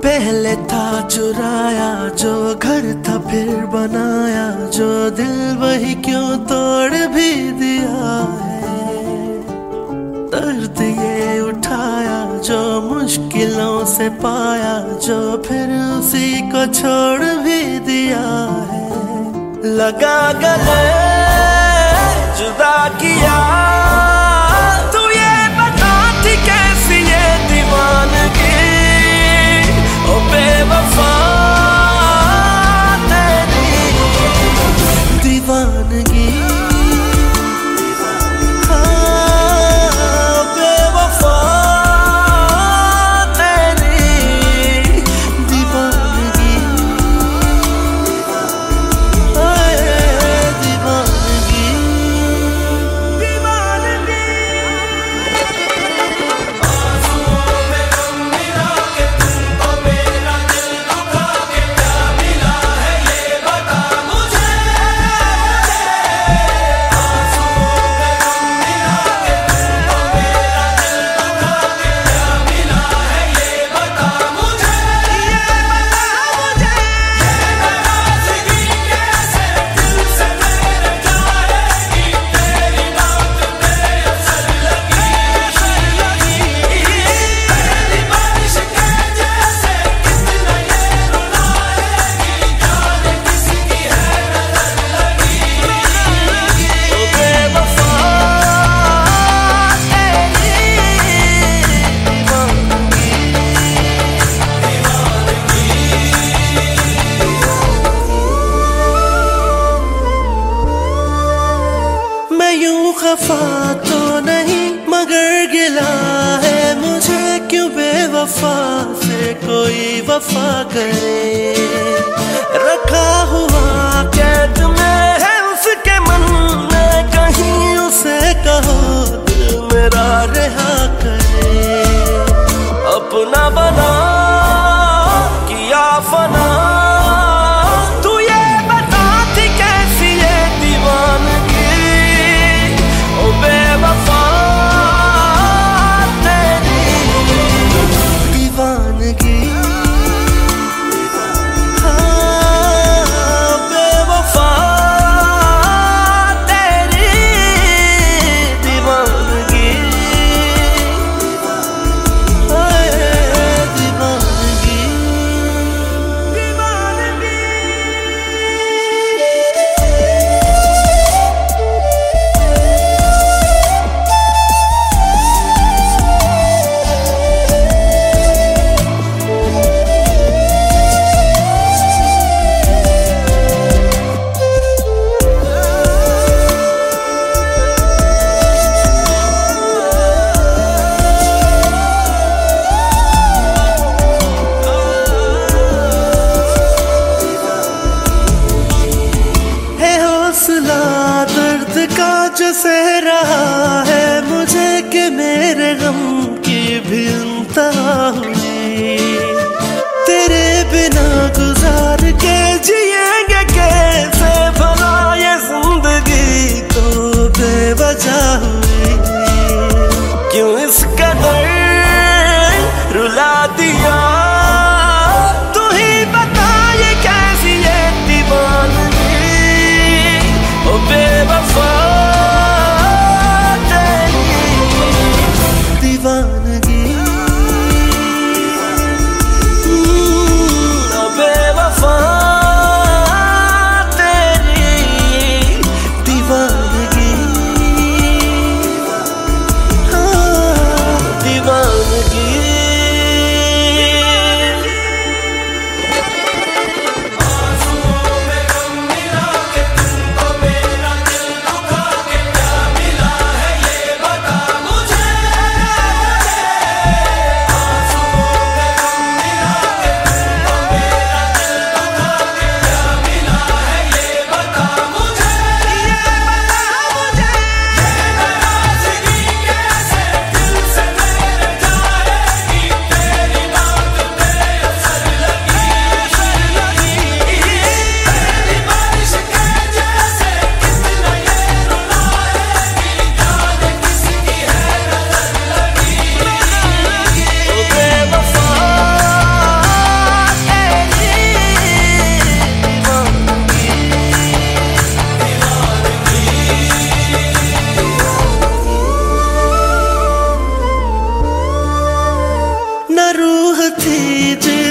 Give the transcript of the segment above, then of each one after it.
पहले था चुराया जो घर था फिर बनाया जो दिल वही क्यों तोड़ भी दिया है। दर्द ये उठाया जो मुश्किलों से पाया जो फिर उसी को छोड़ भी दिया है। लगा गले जुदा किया तू ये बता थी कैसी ये दीवानगी ओ बेवफा तेरी दीवानगी। हाँ बेवफा तेरी दीवानगी। दीवानगी दीवानगी। आंसुओं में गम मिला के तुमको मेरा दिल दुखा के क्या मिला है ये बता मुझे। आंसुओं में गम मिला के तुमको मेरा दिल दुखा के क्या मिला है ये बता मुझे। ये बता मुझे ये नाराज़गी कैसे दिल से मेरे जाएगी तेरी बात बेअसर लगी। पहली बारिश के जैसे कितना ये रुलाएगी जाने किसकी है नजर लगी। ओ बेवफा तेरी दीवानगी। मैं यूं खफा तो नहीं मगर गिला है मुझे क्यों बेवफा से कोई वफा करे। रखा हुआ कैद में है उसके मन में कहीं उसे कहो दिल मेरा रहा करे। अपना बना किया फना तू ये बता थी कैसी ये दीवानगी ओ बेवफा तेरी दीवानगी। हाँ बेवफा तेरी दीवानगी। दीवानगी दीवानगी। है हौसला दर्द का जो सह रहा है मुझे कि मेरे गम की भी इंतहा हुई। तेरे बिना गुजार के जिएंगे कैसे भला ये जिंदगी तो बेवजह हुई। क्यों इस कदर रुला दिया तू ही बता ये कैसी ये दीवानगी ओ बेवफा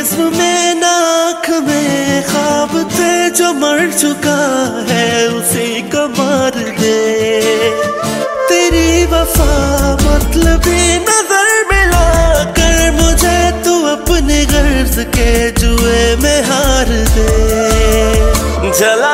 जिस्म में ना आँख में ख्वाब थे, जो मर चुका है उसी को मार दे। तेरी वफा मतलबी नजर मिला कर मुझे तू अपने गर्ज के जुए में हार दे। जला